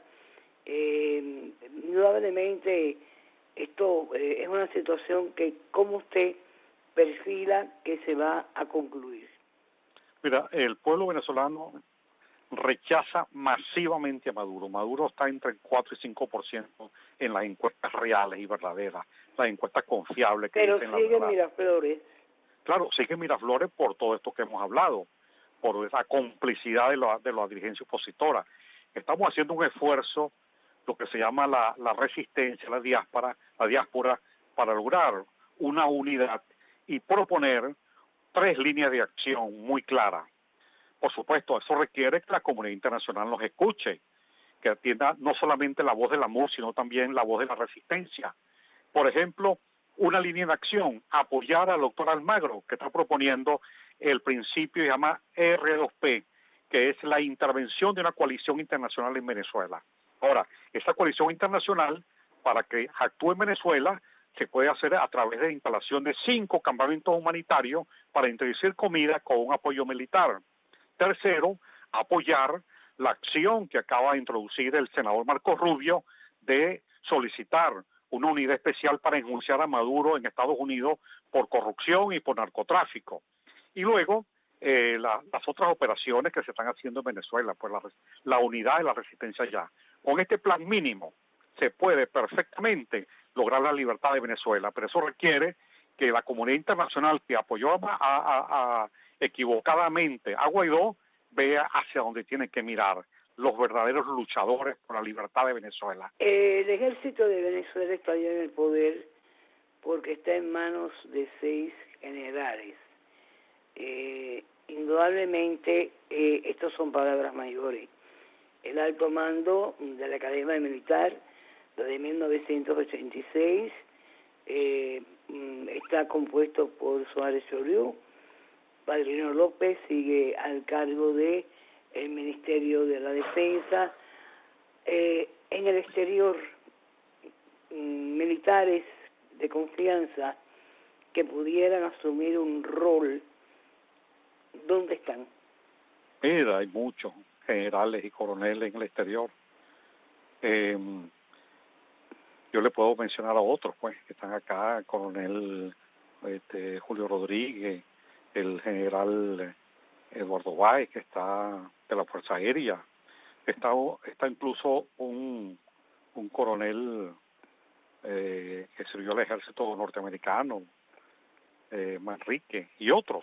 [SPEAKER 2] Indudablemente esto es una situación que, como usted perfila, que se va a concluir.
[SPEAKER 13] Mira, el pueblo venezolano rechaza masivamente a Maduro. Maduro está entre el 4 y 5% en las encuestas reales y verdaderas, las encuestas confiables que dicen la verdad.
[SPEAKER 2] Pero sigue Miraflores.
[SPEAKER 13] Claro, sigue Miraflores por todo esto que hemos hablado, por esa complicidad de la dirigencia opositora. Estamos haciendo un esfuerzo, lo que se llama la resistencia, la diáspora, para lograr una unidad y proponer 3 líneas de acción muy claras. Por supuesto, eso requiere que la comunidad internacional nos escuche, que atienda no solamente la voz de la MUD, sino también la voz de la resistencia. Por ejemplo, una línea de acción, apoyar al doctor Almagro, que está proponiendo el principio que se llama R2P, que es la intervención de una coalición internacional en Venezuela. Ahora, esa coalición internacional, para que actúe en Venezuela, se puede hacer a través de la instalación de 5 campamentos humanitarios para introducir comida con un apoyo militar. Tercero, apoyar la acción que acaba de introducir el senador Marcos Rubio de solicitar una unidad especial para enjuiciar a Maduro en Estados Unidos por corrupción y por narcotráfico. Y luego, las otras operaciones que se están haciendo en Venezuela, pues la unidad de la resistencia ya. Con este plan mínimo se puede perfectamente lograr la libertad de Venezuela, pero eso requiere que la comunidad internacional que apoyó equivocadamente a Guaidó vea hacia dónde tiene que mirar los verdaderos luchadores por la libertad de Venezuela.
[SPEAKER 2] El ejército de Venezuela está ya en el poder porque está en manos de 6 generales. Indudablemente, estos son palabras mayores. El alto mando de la Academia Militar, desde 1986, está compuesto por Suárez Choriú. Padrino López sigue al cargo de el Ministerio de la Defensa. En el exterior, militares de confianza que pudieran asumir un rol, ¿dónde están?
[SPEAKER 13] Mira, hay muchos generales y coroneles en el exterior. Yo le puedo mencionar a otros, pues, que están acá, el coronel Julio Rodríguez, el general Eduardo Báez, que está de la Fuerza Aérea, está incluso un coronel que sirvió al ejército norteamericano, Manrique, y otros.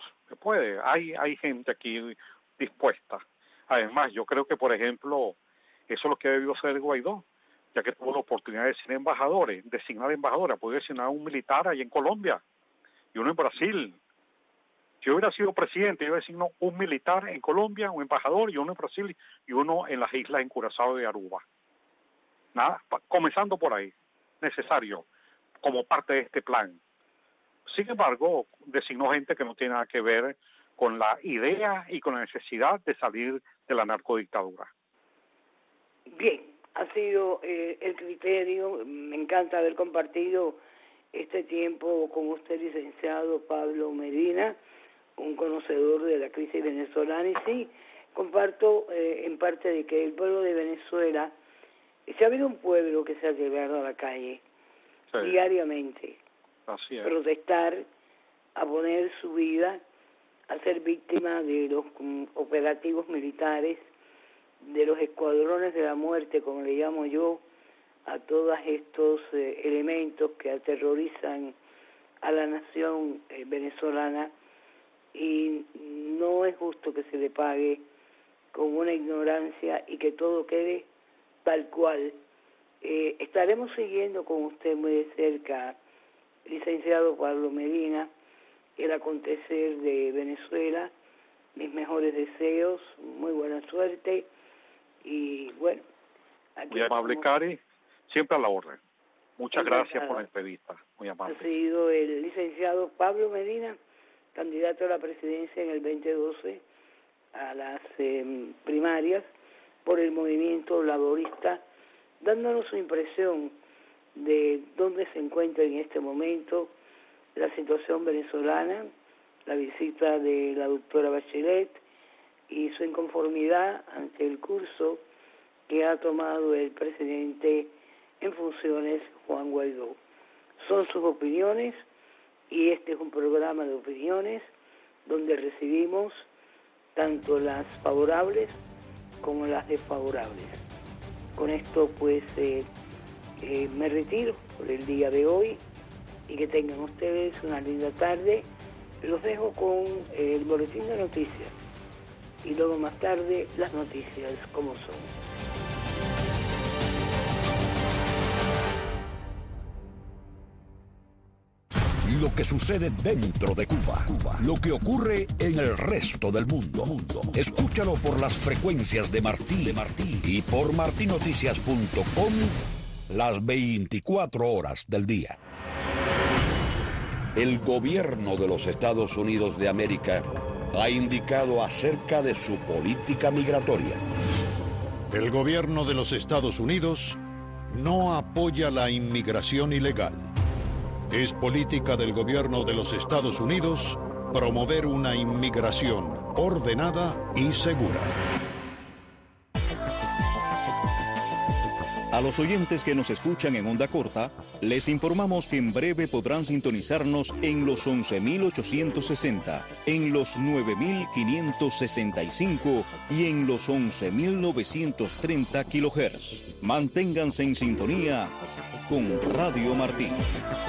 [SPEAKER 13] Hay gente aquí dispuesta. Además, yo creo que, por ejemplo, eso es lo que debió hacer Guaidó, ya que tuvo la oportunidad de designar embajadores, puede designar un militar ahí en Colombia y uno en Brasil. Si yo hubiera sido presidente, yo designo un militar en Colombia, un embajador, y uno en Brasil y uno en las islas en Curazao y Aruba. Nada, comenzando por ahí, necesario, como parte de este plan. Sin embargo, designó gente que no tiene nada que ver con la idea y con la necesidad de salir de la narcodictadura.
[SPEAKER 2] Bien, ha sido el criterio. Me encanta haber compartido este tiempo con usted, licenciado Pablo Medina, un conocedor de la crisis venezolana, y sí, comparto en parte de que el pueblo de Venezuela, si ha habido un pueblo que se ha llevado a la calle diariamente,
[SPEAKER 13] así es,
[SPEAKER 2] protestar, a poner su vida, a ser víctima de los operativos militares, de los escuadrones de la muerte, como le llamo yo, a todos estos elementos que aterrorizan a la nación venezolana, y no es justo que se le pague con una ignorancia y que todo quede tal cual. Estaremos siguiendo con usted muy de cerca, licenciado Pablo Medina, el acontecer de Venezuela. Mis mejores deseos, muy buena suerte, y bueno.
[SPEAKER 13] Muy amable, Cari, siempre a la orden. Muchas gracias por la entrevista, muy amable.
[SPEAKER 2] Ha sido el licenciado Pablo Medina, candidato a la presidencia en el 2012 a las primarias por el movimiento laborista, dándonos su impresión de dónde se encuentra en este momento la situación venezolana, la visita de la doctora Bachelet y su inconformidad ante el curso que ha tomado el presidente en funciones, Juan Guaidó. Son sus opiniones, y este es un programa de opiniones donde recibimos tanto las favorables como las desfavorables. Con esto pues me retiro por el día de hoy, y que tengan ustedes una linda tarde. Los dejo con el boletín de noticias y luego más tarde las noticias como son.
[SPEAKER 12] Lo que sucede dentro de Cuba. Lo que ocurre en el resto del mundo. Escúchalo por las frecuencias de Martí y por martinoticias.com las 24 horas del día. El gobierno de los Estados Unidos de América ha indicado acerca de su política migratoria.
[SPEAKER 14] El gobierno de los Estados Unidos no apoya la inmigración ilegal. Es política del gobierno de los Estados Unidos promover una inmigración ordenada y segura.
[SPEAKER 15] A los oyentes que nos escuchan en onda corta, les informamos que en breve podrán sintonizarnos en los 11.860, en los 9.565 y en los 11.930 kHz. Manténganse en sintonía con Radio Martí.